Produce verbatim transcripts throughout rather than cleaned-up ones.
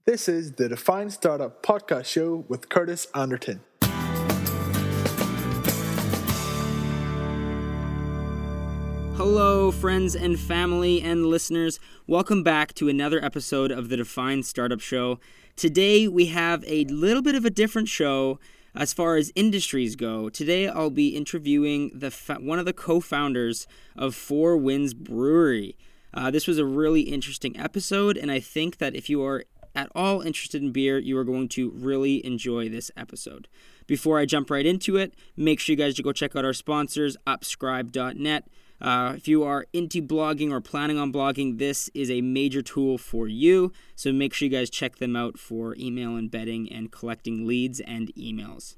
This is the Define Startup Podcast Show with Curtis Anderton. Hello, friends and family and listeners. Welcome back to another episode of the Define Startup Show. Today, we have a little bit of a different show as far as industries go. Today, I'll be interviewing the fa- one of the co-founders of Four Winds Brewery. Uh, this was a really interesting episode, and I think that if you are at all interested in beer, you are going to really enjoy this episode. Before I jump right into it, make sure you guys go check out our sponsors, upscribe dot net. Uh, if you are into blogging or planning on blogging, this is a major tool for you. So make sure you guys check them out for email embedding and collecting leads and emails.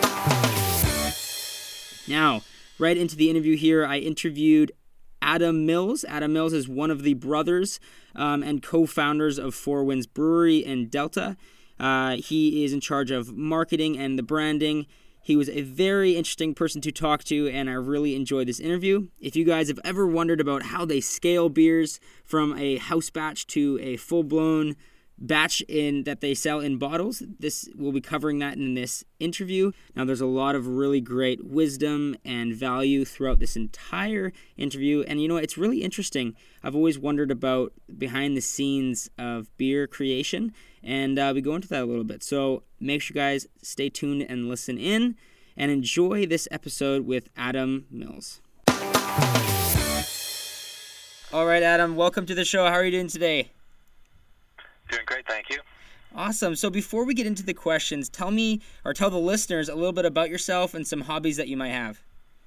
Now, right into the interview here, I interviewed Adam Mills. Adam Mills is one of the brothers um, and co-founders of Four Winds Brewery in Delta. Uh, he is in charge of marketing and the branding. He was a very interesting person to talk to, and I really enjoyed this interview. If you guys have ever wondered about how they scale beers from a house batch to a full-blown batch in that they sell in bottles, this we'll be covering that in this interview. Now, there's a lot of really great wisdom and value throughout this entire interview, and you know, it's really interesting. I've always wondered about behind the scenes of beer creation, and uh, we go into that a little bit. So make sure you guys stay tuned and listen in and enjoy this episode with Adam Mills. All right, Adam, welcome to the show. How are you doing today? Doing great, thank you. Awesome. So before we get into the questions, tell me or tell the listeners a little bit about yourself and some hobbies that you might have.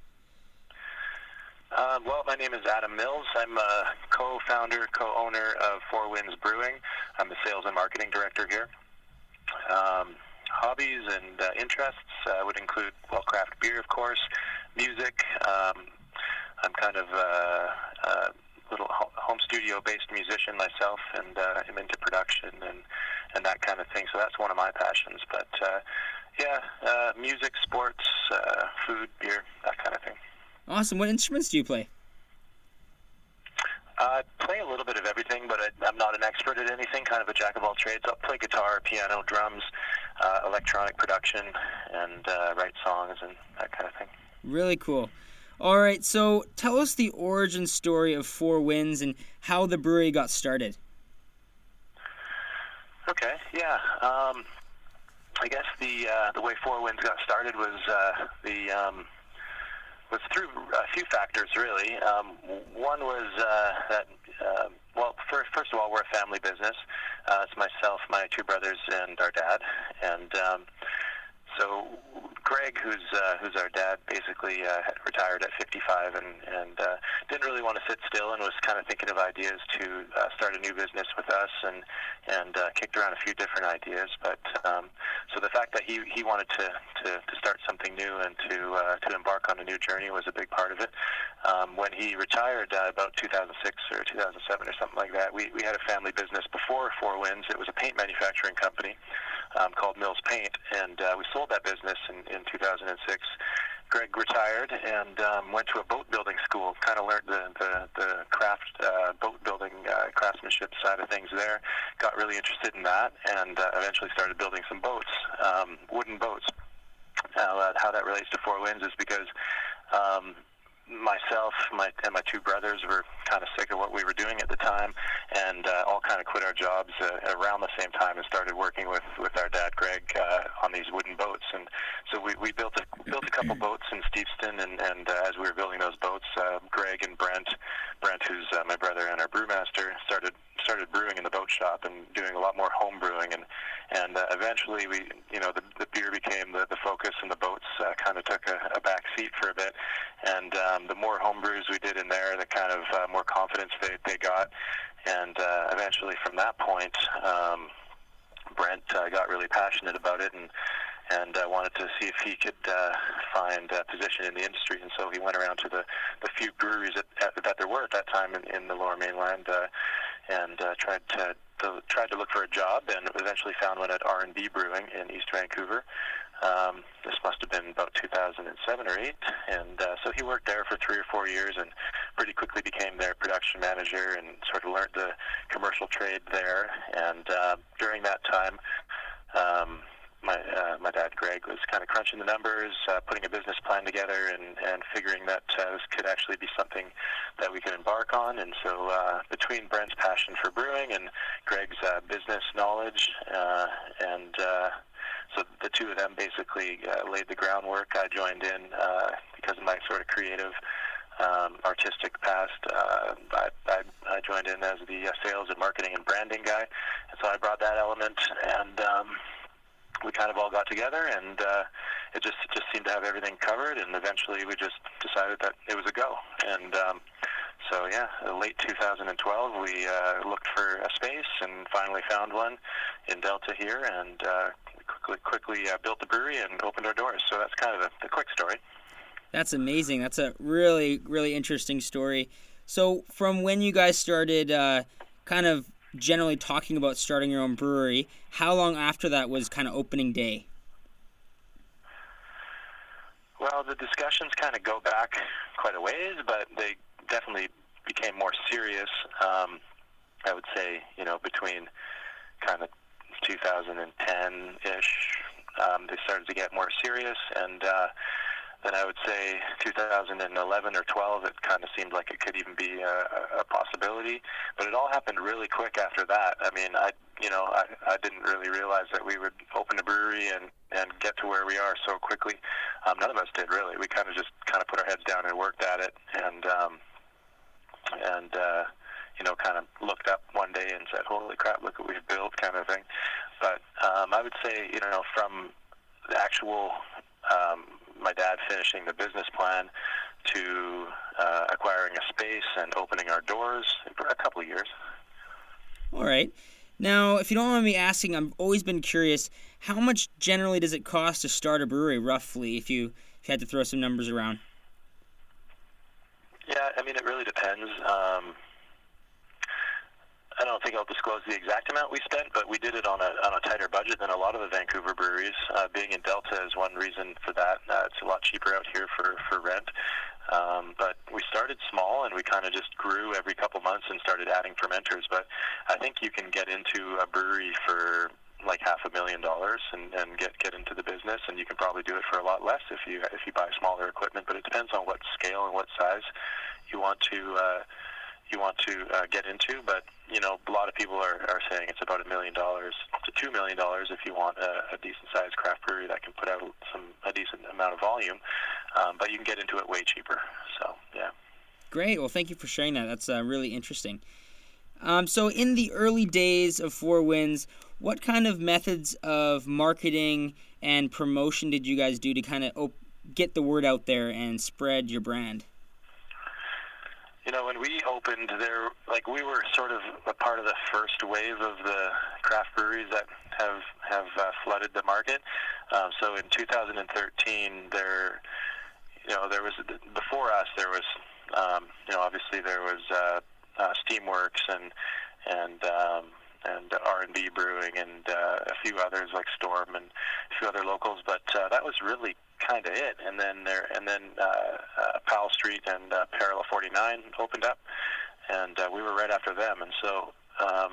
Uh, well, my name is Adam Mills. I'm a co-founder, co-owner of Four Winds Brewing. I'm the sales and marketing director here. Um, hobbies and uh, interests uh, would include, well, craft beer, of course, music. Um, I'm kind of a, a little home studio-based musician myself, and uh, I'm into production and, and that kind of thing. So that's one of my passions. But, uh, yeah, uh, music, sports, uh, food, beer, that kind of thing. Awesome. What instruments do you play? I play a little bit of everything, but I, I'm not an expert at anything, kind of a jack of all trades. I'll play guitar, piano, drums, uh, electronic production, and uh, write songs and that kind of thing. Really cool. All right, so tell us the origin story of Four Winds and how the brewery got started. Okay, yeah. Um, I guess the uh, the way Four Winds got started was uh, the... Um, was through a few factors, really. Um, one was uh, that, uh, well, first, first of all, we're a family business. Uh, it's myself, my two brothers, and our dad. And um, so Greg, who's uh, who's our dad, basically uh, had retired at fifty-five and, and uh, didn't really want to sit still and was kind of thinking of ideas to uh, start a new business with us and and uh, kicked around a few different ideas. But um, so the fact that he, he wanted to, to, to start something new and to uh, to embark on a new journey was a big part of it. Um, when he retired uh, about two thousand six or two thousand seven or something like that, we, we had a family business before Four Winds. It was a paint manufacturing company um, called Mills Paint, and uh, we sold that business in, in two thousand six. Greg retired and um, went to a boat building school, kind of learned the, the, the craft, uh, boat building, uh, craftsmanship side of things there, got really interested in that, and uh, eventually started building some boats, um, wooden boats. Now, uh, how that relates to Four Winds is because um, myself my, and my two brothers were kind of sick of what we were doing at the time, and uh, all kind of quit our jobs uh, around the same time and started working with, with our dad, Greg, uh, on these wooden boats. And so we, we built a built a couple boats in Steveston, and, and uh, as we were building those boats, uh, Greg and Brent, Brent, who's uh, my brother and our brewmaster, started started brewing in the boat shop and doing a lot more home brewing, and and uh, eventually we, you know, the, the beer became the, the focus, and the boats uh, kind of took a, a back seat for a bit. And um, the more home brews we did in there, the kind of uh, more confidence they, they got. And uh, eventually from that point, um, Brent uh, got really passionate about it and and uh, wanted to see if he could uh, find a position in the industry. And so he went around to the, the few breweries that, that there were at that time in, in the Lower Mainland uh, and uh, tried to, to tried to look for a job, and eventually found one at R and B Brewing in East Vancouver. Um, this must have been about two thousand seven or eight, and uh, so he worked there for three or four years and pretty quickly became their production manager and sort of learned the commercial trade there. And uh, during that time, um, my uh, my dad Greg was kind of crunching the numbers, uh, putting a business plan together, and, and figuring that uh, this could actually be something that we could embark on. And so uh, between Brent's passion for brewing and Greg's uh, business knowledge, uh, and uh, so the two of them basically uh, laid the groundwork. I joined in uh, because of my sort of creative, um, artistic past. Uh, I, I, I joined in as the uh, sales and marketing and branding guy, and so I brought that element, and um, we kind of all got together, and uh, it just it just seemed to have everything covered, and eventually we just decided that it was a go. And um, so, yeah, late two thousand twelve, we uh, looked for a space and finally found one in Delta here, and uh, quickly, quickly uh, built the brewery and opened our doors. So that's kind of the, the quick story. That's amazing. That's a really, really interesting story. So from when you guys started uh, kind of generally talking about starting your own brewery, how long after that was kind of opening day? Well, the discussions kind of go back quite a ways, but they definitely became more serious, um, I would say, you know, between kind of two thousand ten-ish, um, they started to get more serious, and uh, then I would say two thousand eleven or twelve, it kind of seemed like it could even be a, a possibility, but it all happened really quick after that. I mean, I, you know, I, I didn't really realize that we would open a brewery and, and get to where we are so quickly. Um, none of us did, really. We kind of just kind of put our heads down and worked at it, and, um, and uh, you know, kind of looked up one day and said, holy crap, look what we've built, kind of thing. But um, I would say, you know, from the actual um, my dad finishing the business plan to uh, acquiring a space and opening our doors for a couple of years. All right. Now, if you don't mind me asking, I've always been curious, how much generally does it cost to start a brewery, roughly, if you, if you had to throw some numbers around? Yeah, I mean, it really depends. Um, I don't think I'll disclose the exact amount we spent, but we did it on a on a tighter budget than a lot of the Vancouver breweries. Uh, being in Delta is one reason for that. Uh, it's a lot cheaper out here for, for rent. Um, but we started small, and we kind of just grew every couple months and started adding fermenters. But I think you can get into a brewery for like half a million dollars and, and get, get into the business, and you can probably do it for a lot less if you if you buy smaller equipment. But it depends on what scale and what size you want to uh, you want to uh, get into. But you know, a lot of people are, are saying it's about a million dollars to two million dollars if you want a, a decent-sized craft brewery that can put out some a decent amount of volume. Um, but you can get into it way cheaper. So, yeah. Great. Well, thank you for sharing that. That's uh, really interesting. Um, so, in the early days of Four Winds, what kind of methods of marketing and promotion did you guys do to kind of op- get the word out there and spread your brand? You know, when we opened there, like we were sort of a part of the first wave of the craft breweries that have have uh, flooded the market. Um, so in two thousand thirteen, there, you know, there was before us there was, um, you know, obviously there was uh, uh, Steamworks and and um, and R and B Brewing and uh, a few others like Storm and a few other locals, but uh, that was really kind of it. And then there, and then uh, uh, Powell Street and uh, Parallel forty-nine opened up, and uh, we were right after them. And so, um,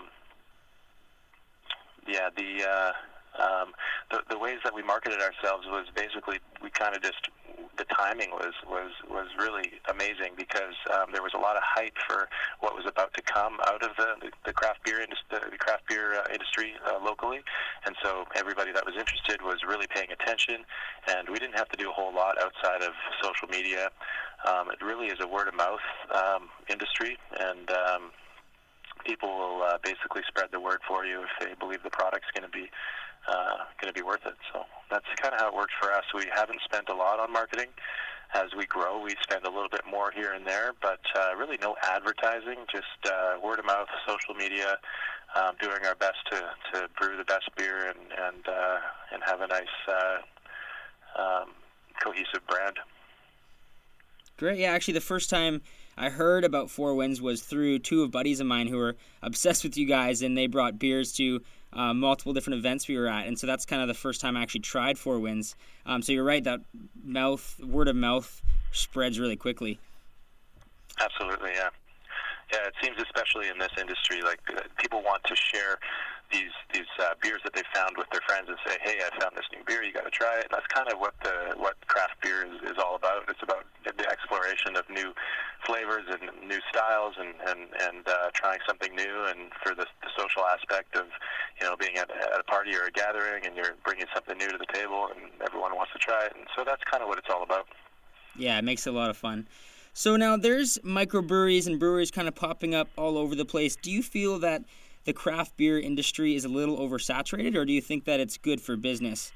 yeah, the, uh, um, the the ways that we marketed ourselves was basically we kind of just the timing was was was really amazing because um, there was a lot of hype for what was about to come out of the the craft beer industry, the craft beer uh, industry uh, locally, and so everybody that was interested was really paying attention, and we didn't have to do a whole lot outside of social media. Um, it really is a word of mouth um, industry, and um, people will uh, basically spread the word for you if they believe the product's going to be uh, going to be worth it. So that's kind of how it works for us. We haven't spent a lot on marketing. As we grow, we spend a little bit more here and there, but uh, really no advertising, just uh, word of mouth, social media, um, doing our best to, to brew the best beer and and, uh, and have a nice uh, um, cohesive brand. Great. Yeah, actually, the first time I heard about Four Winds was through two of buddies of mine who were obsessed with you guys, and they brought beers to uh, multiple different events we were at, and so that's kind of the first time I actually tried Four Winds. Um, so you're right, that mouth, word of mouth spreads really quickly. Absolutely, yeah. Yeah, it seems especially in this industry, like uh, people want to share these these uh, beers that they found with their friends and say, "Hey, I found this new beer. You got to try it." And that's kind of what the what craft beer is, is all about. It's about the exploration of new flavors and new styles, and and and uh, trying something new. And for the, the social aspect of, you know, being at, at a party or a gathering, and you're bringing something new to the table, and everyone wants to try it. And so that's kind of what it's all about. Yeah, it makes it a lot of fun. So now there's microbreweries and breweries kind of popping up all over the place. Do you feel that the craft beer industry is a little oversaturated, or do you think that it's good for business?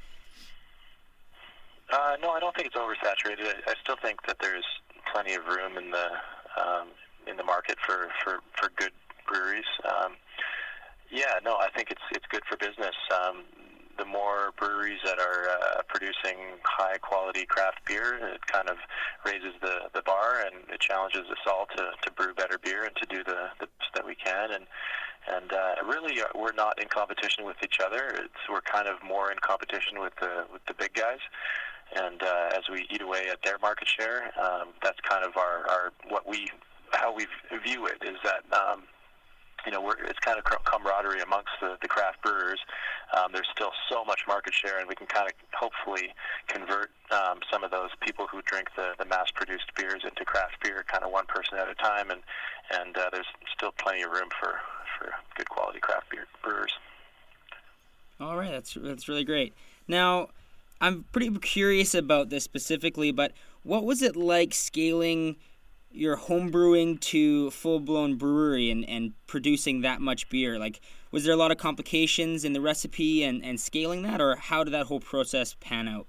Uh, no, I don't think it's oversaturated. I, I still think that there's plenty of room in the um, in the market for, for, for good breweries. Um, yeah, no, I think it's it's good for business. Um, the more breweries that are uh, producing high-quality craft beer, it kind of raises the, the bar, and it challenges us all to, to brew better beer and to do the, the best that we can. And and uh, really, uh, we're not in competition with each other. It's, we're kind of more in competition with the with the big guys. And uh, as we eat away at their market share, um, that's kind of our, our what we how we view it is that. Um, You know, we're, it's kind of camaraderie amongst the, the craft brewers. Um, there's still so much market share, and we can kind of hopefully convert um, some of those people who drink the, the mass-produced beers into craft beer, kind of one person at a time. And and uh, there's still plenty of room for, for good quality craft beer brewers. All right, that's that's really great. Now, I'm pretty curious about this specifically, but what was it like scaling your home brewing to full-blown brewery and, and producing that much beer? Like, was there a lot of complications in the recipe and, and scaling that, or how did that whole process pan out?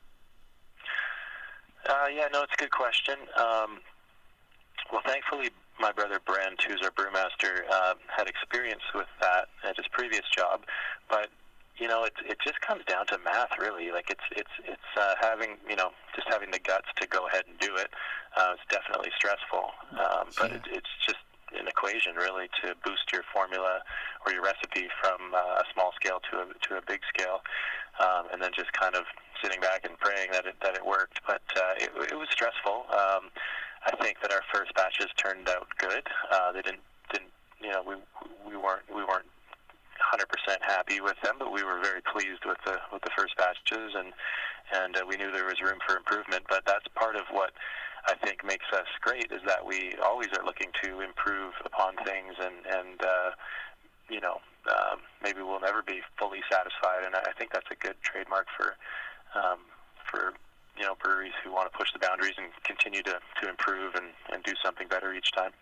Uh, yeah, no, it's a good question. Um, well, thankfully, my brother Brent, who's our brewmaster, uh, had experience with that at his previous job, but you know, it it just comes down to math, really. Like it's it's it's uh, having you know just having the guts to go ahead and do it. Uh, it's definitely stressful, um, but yeah. it, it's just an equation, really, to boost your formula or your recipe from uh, a small scale to a to a big scale, um, and then just kind of sitting back and praying that it that it worked. But uh, it it was stressful. Um, I think that our first batches turned out good. Uh, they didn't didn't you know we we weren't we weren't. one hundred percent happy with them, but we were very pleased with the with the first batches, and and uh, we knew there was room for improvement. But that's part of what I think makes us great, is that we always are looking to improve upon things, and and uh, you know um, maybe we'll never be fully satisfied, and I think that's a good trademark for um, for you know breweries who want to push the boundaries and continue to, to improve and, and do something better each time.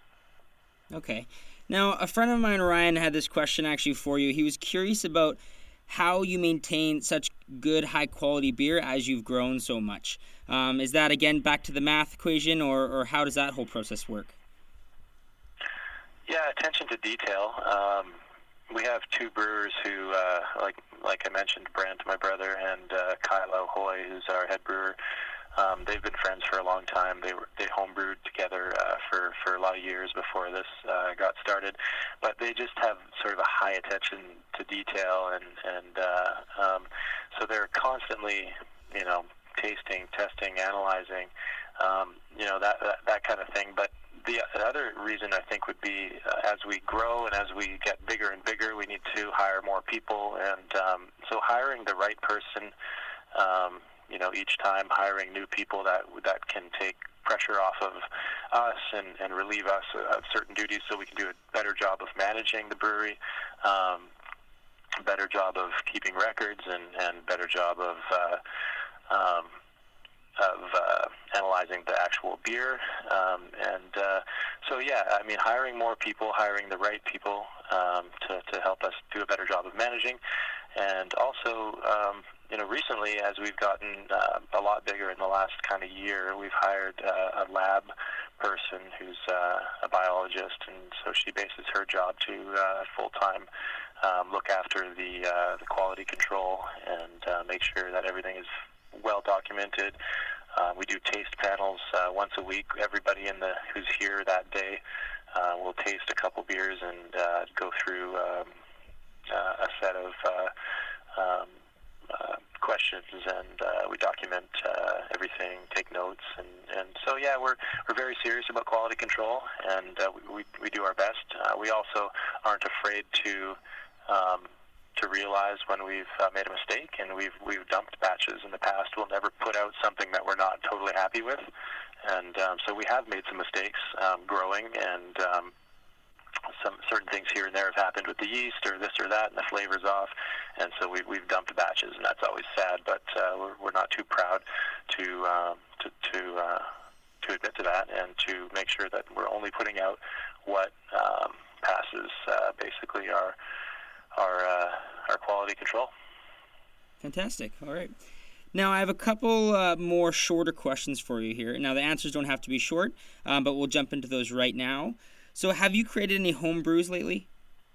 Okay. Now, a friend of mine, Ryan, had this question actually for you. He was curious about how you maintain such good, high-quality beer as you've grown so much. Um, is that, again, back to the math equation, or, or how does that whole process work? Yeah, attention to detail. Um, we have two brewers who, uh, like like I mentioned, Brent, my brother, and uh, Kylo Hoy, who's our head brewer. Um, they've been friends for a long time. They were they homebrewed together uh, for for a lot of years before this uh, got started, but they just have sort of a high attention to detail, and and uh, um, so they're constantly, you know, tasting, testing, analyzing, um, you know, that, that that kind of thing. But the other reason I think would be uh, as we grow and as we get bigger and bigger, we need to hire more people, and um, so hiring the right person. Um, You know, each time hiring new people that that can take pressure off of us and, and relieve us of certain duties, so we can do a better job of managing the brewery, um, a better job of keeping records, and, and better job of uh, um, of uh, analyzing the actual beer. Um, and uh, so, yeah, I mean, hiring more people, hiring the right people um, to, to help us do a better job of managing, and also. Um, You know, recently, as we've gotten uh, a lot bigger in the last kind of year, we've hired uh, a lab person who's uh, a biologist, and so she bases her job to uh, full-time um, look after the uh, the quality control and uh, make sure that everything is well documented. Uh, we do taste panels uh, once a week. Everybody in the who's here that day uh, will taste a couple beers and uh, go through um, uh, a set of uh, um, Uh, questions and uh, we document uh, everything, take notes, and, and so yeah, we're we're very serious about quality control, and uh, we, we we do our best. Uh, we also aren't afraid to um, to realize when we've uh, made a mistake, and we've we've dumped batches in the past. We'll never put out something that we're not totally happy with, and um, so we have made some mistakes um, growing, and um, some certain things here and there have happened with the yeast or this or that, and the flavor's off, and so we, we've dumped batches, and that's always sad. But uh, we're, we're not too proud to um, to to, uh, to admit to that, and to make sure that we're only putting out what um, passes uh, basically our our uh, our quality control. Fantastic. All right. Now, I have a couple uh, more shorter questions for you here. Now, the answers don't have to be short, um, but we'll jump into those right now. So have you created any home brews lately?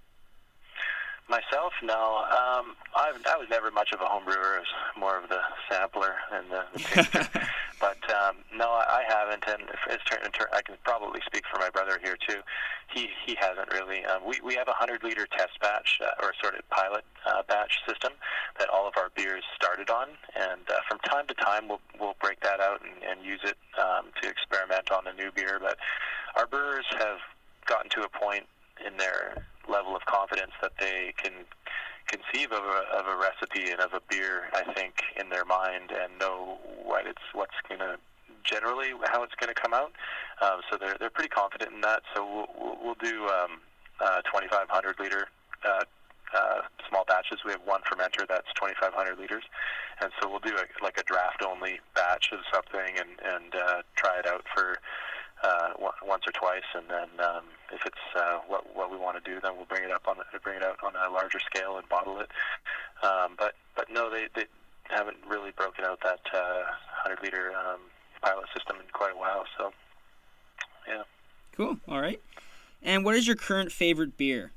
Myself, no. Um, I've, I was never much of a home brewer. I was more of the sampler and the, the taster. But um, no, I, I haven't, and if it's turn, turn, I can probably speak for my brother here too. He he hasn't really. Um, we we have a hundred liter test batch uh, or sort of pilot uh, batch system that all of our beers started on, and uh, from time to time we'll we'll break that out and, and use it um, to experiment on a new beer. But our brewers have gotten to a point in their level of confidence that they can conceive of a, of a recipe and of a beer, I think, in their mind, and know what it's what's going to generally how it's going to come out. Um, so they're they're pretty confident in that. So we'll we'll, we'll do um, uh, twenty-five hundred liter uh, uh, small batches. We have one fermenter that's twenty-five hundred liters, and so we'll do a, like a draft only batch of something and and uh, try it out for Uh, once or twice, and then um, if it's uh, what what we want to do, then we'll bring it up on bring it out on a larger scale and bottle it. Um, but but no, they, they haven't really broken out that uh, hundred liter um, pilot system in quite a while. So yeah. Cool. All right. And what is your current favorite beer?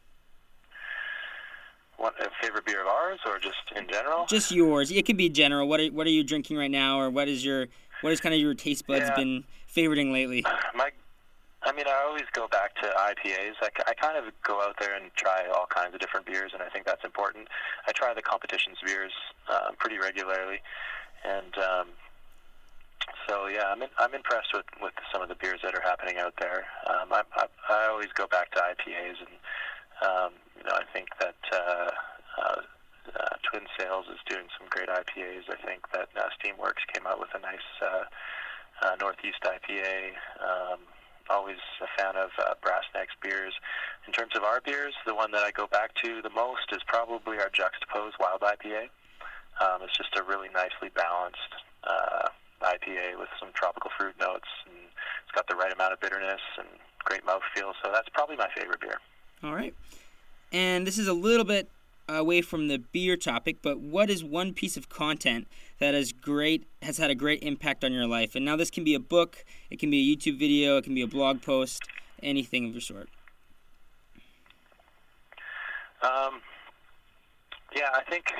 What a favorite beer of ours, or just in general? Just yours. It could be general. What are what are you drinking right now, or what is your what is kind of your taste buds yeah. been favoriting lately? My, I mean, I always go back to I P As. I, I kind of go out there and try all kinds of different beers, and I think that's important. I try the competition's beers uh, pretty regularly, and um, so yeah, I'm in, I'm impressed with, with some of the beers that are happening out there. Um, I, I I always go back to I P As, and um, you know, I think that uh, uh, uh, Twin Sails is doing some great I P As. I think that uh, Steamworks came out with a nice uh, uh, Northeast I P A. Um, always a fan of uh, Brass Necks beers. In terms of our beers, the one that I go back to the most is probably our Juxtapose Wild I P A. Um, it's just a really nicely balanced uh, I P A with some tropical fruit notes, and it's got the right amount of bitterness and great mouthfeel. So that's probably my favorite beer. All right. And this is a little bit away from the beer topic, but what is one piece of content that is great, has had a great impact on your life? And now this can be a book, it can be a YouTube video, it can be a blog post, anything of the sort. Um, yeah, I think.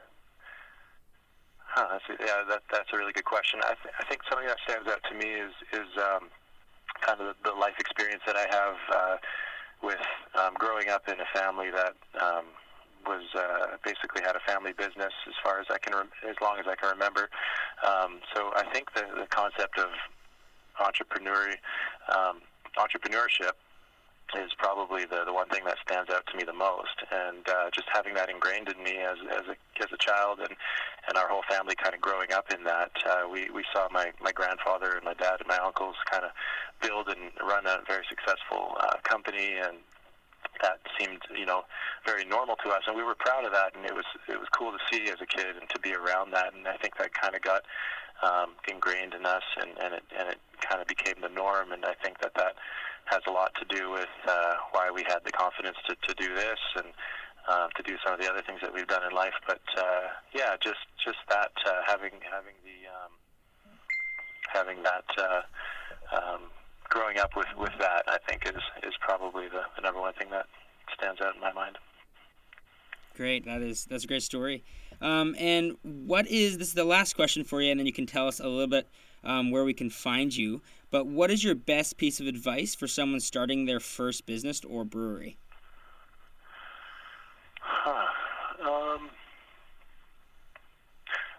Huh, that's a, yeah, that that's a really good question. I, th- I think something that stands out to me is is um, kind of the, the life experience that I have uh, with um, growing up in a family that um, was uh, basically had a family business as far as I can, rem- as long as I can remember. Um, so I think the, the concept of entrepreneur um, entrepreneurship is probably the, the one thing that stands out to me the most, and uh, just having that ingrained in me as as a as a child, and, and our whole family kind of growing up in that. Uh, we we saw my, my grandfather and my dad and my uncles kind of build and run a very successful uh, company, and that seemed, you know, very normal to us, and we were proud of that, and it was it was cool to see as a kid and to be around that, and I think that kind of got um, ingrained in us, and, and it and it kind of became the norm, and I think that that has a lot to do with uh, why we had the confidence to, to do this and uh, to do some of the other things that we've done in life. But uh, yeah, just just that uh, having having the um, having that uh, um, growing up with, with that, I think is is probably the, the number one thing that stands out in my mind. Great, that is that's a great story. Um, and what is this is the last question for you, and then you can tell us a little bit um, where we can find you. But what is your best piece of advice for someone starting their first business or brewery? Huh. Um, there's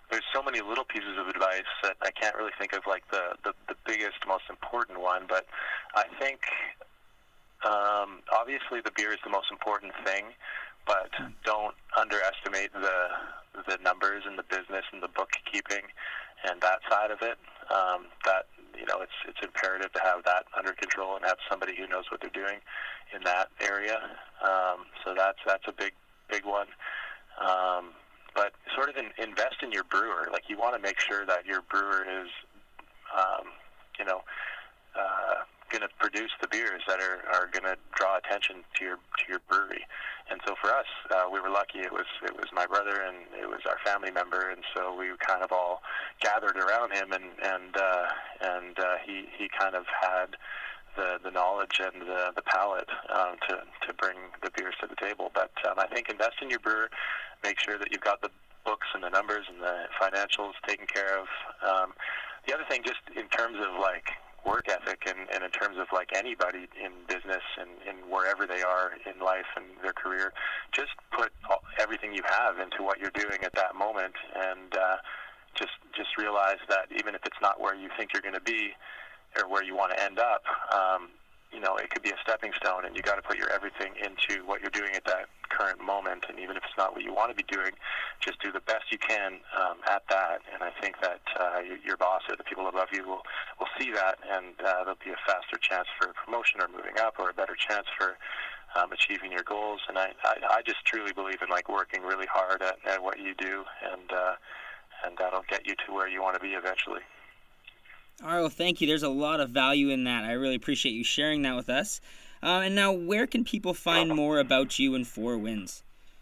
many little pieces of advice that I can't really think of like the, the, the biggest, most important one, but I think um, obviously the beer is the most important thing, but don't underestimate the the numbers and the business and the bookkeeping and that side of it. Um, that, you know, it's it's imperative to have that under control and have somebody who knows what they're doing in that area. Um, so that's that's a big big one. Um, but sort of in, invest in your brewer. Like, you want to make sure that your brewer is, um, you know, uh, going to produce the beers that are, are going to draw attention to your to your brewery. And so for us, uh, we were lucky. It was it was my brother and it was our family member, and so we kind of all gathered around him, and and uh, and uh, he he kind of had the the knowledge and the the palate um, to to bring the beers to the table. But um, I think invest in your brewer. Make sure that you've got the books and the numbers and the financials taken care of. Um, the other thing, just in terms of like work ethic and, and in terms of like anybody in business and, and wherever they are in life and their career, just put all, everything you have into what you're doing at that moment, and uh, just just realize that even if it's not where you think you're going to be or where you want to end up, um, you know, it could be a stepping stone, and you got to put your everything into what you're doing at that current moment. And even if it's not what you want to be doing, just do the best you can um, at that. And I think that uh, your, your boss or the people above you will, will see that, and uh, there'll be a faster chance for promotion or moving up, or a better chance for um, achieving your goals. And I, I, I just truly believe in like working really hard at, at what you do, and uh, and that'll get you to where you want to be eventually. All right, well, thank you. There's a lot of value in that. I really appreciate you sharing that with us. Uh, and now, where can people find more about you and Four Winds?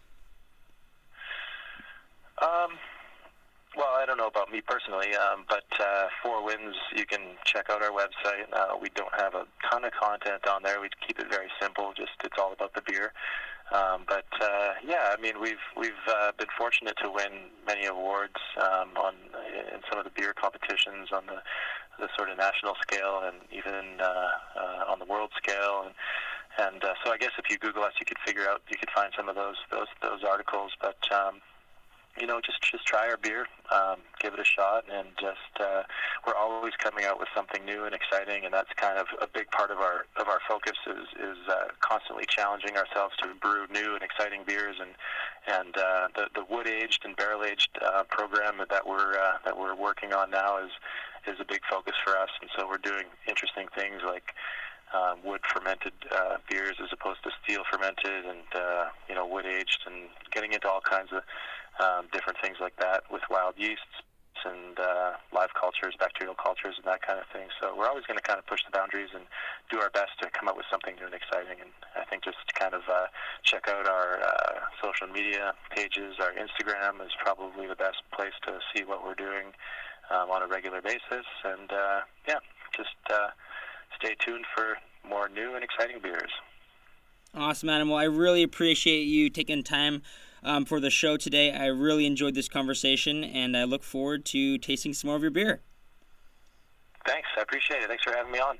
Um, well, I don't know about me personally, um, but uh, Four Winds, you can check out our website. Uh, we don't have a ton of content on there. We keep it very simple. Just it's all about the beer. Um, but uh, yeah, I mean, we've we've uh, been fortunate to win many awards um, on in some of the beer competitions on the the sort of national scale, and even uh, uh, on the world scale. And and uh, so I guess if you Google us, you could figure out you could find some of those those those articles. But um, you know, just just try our beer, um, give it a shot, and just uh, we're always coming out with something new and exciting, and that's kind of a big part of our of our focus is is uh, constantly challenging ourselves to brew new and exciting beers, and and uh, the the wood aged and barrel aged uh, program that we're uh, that we're working on now is is a big focus for us, and so we're doing interesting things like um, wood fermented uh, beers as opposed to steel fermented, and uh, you know, wood aged, and getting into all kinds of Um, different things like that with wild yeasts and uh, live cultures, bacterial cultures, and that kind of thing. So we're always going to kind of push the boundaries and do our best to come up with something new and exciting. And I think just kind of uh, check out our uh, social media pages. Our Instagram is probably the best place to see what we're doing um, on a regular basis. And uh, yeah, just uh, stay tuned for more new and exciting beers. Awesome, Adam. Well, I really appreciate you taking time Um, for the show today. I really enjoyed this conversation, and I look forward to tasting some more of your beer. Thanks. I appreciate it. Thanks for having me on.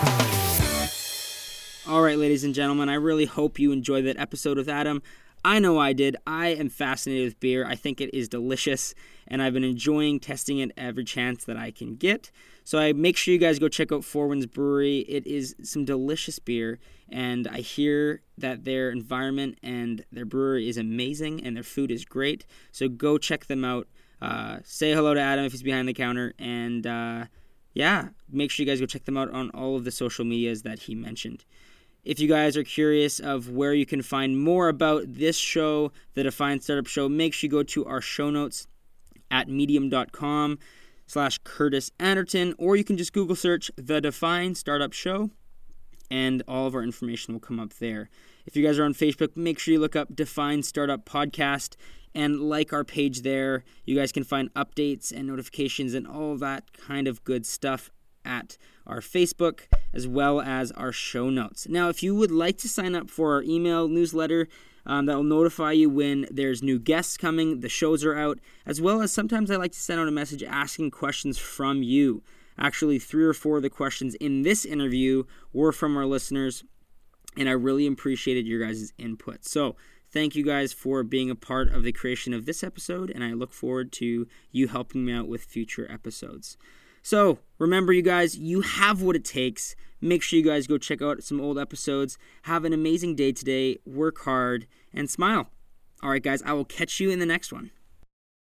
All right, ladies and gentlemen, I really hope you enjoyed that episode with Adam. I know I did. I am fascinated with beer. I think it is delicious, and I've been enjoying testing it every chance that I can get. So I make sure you guys go check out Four Winds Brewery. It is some delicious beer, and I hear that their environment and their brewery is amazing, and their food is great. So go check them out. Uh, say hello to Adam if he's behind the counter, and uh, yeah, make sure you guys go check them out on all of the social medias that he mentioned. If you guys are curious of where you can find more about this show, the Define Startup Show, make sure you go to our show notes at medium.com slash Curtis Anderton, or you can just Google search the Define Startup Show, and all of our information will come up there. If you guys are on Facebook, make sure you look up Define Startup Podcast and like our page there. You guys can find updates and notifications and all of that kind of good stuff at our Facebook, as well as our show notes. Now, if you would like to sign up for our email newsletter, um, that will notify you when there's new guests coming, the shows are out, as well as sometimes I like to send out a message asking questions from you. Actually, three or four of the questions in this interview were from our listeners, and I really appreciated your guys' input. So thank you guys for being a part of the creation of this episode, and I look forward to you helping me out with future episodes. So, remember, you guys, you have what it takes. Make sure you guys go check out some old episodes. Have an amazing day today. Work hard and smile. All right, guys, I will catch you in the next one.